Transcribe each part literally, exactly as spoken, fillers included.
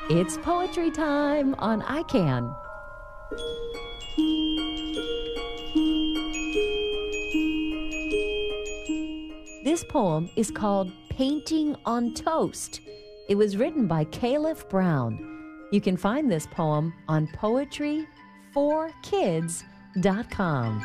It's poetry time on I Can. This poem is called Painting on Toast. It was written by Caliph Brown. You can find this poem on poetry for kids dot com.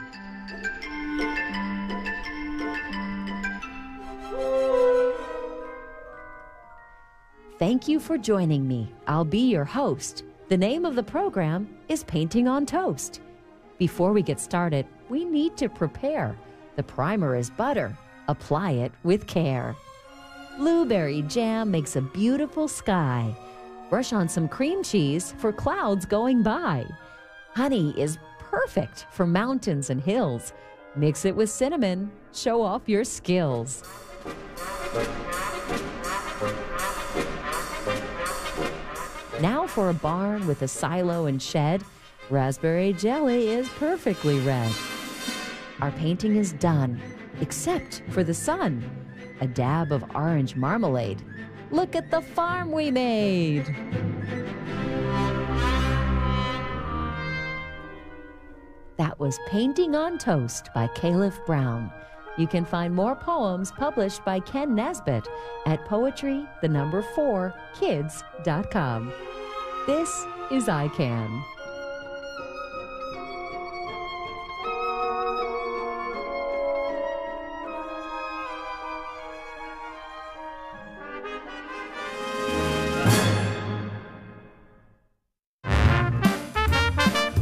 Thank you for joining me. I'll be your host. The name of the program is Painting on Toast. Before we get started, we need to prepare. The primer is butter. Apply it with care. Blueberry jam makes a beautiful sky. Brush on some cream cheese for clouds going by. Honey is perfect for mountains and hills. Mix it with cinnamon. Show off your skills. Now for a barn with a silo and shed. Raspberry jelly is perfectly red. Our painting is done, except for the sun. A dab of orange marmalade. Look at the farm we made! That was Painting on Toast by Caliph Brown. You can find more poems published by Ken Nesbitt at poetry, the number four, kids dot com. This is I Can.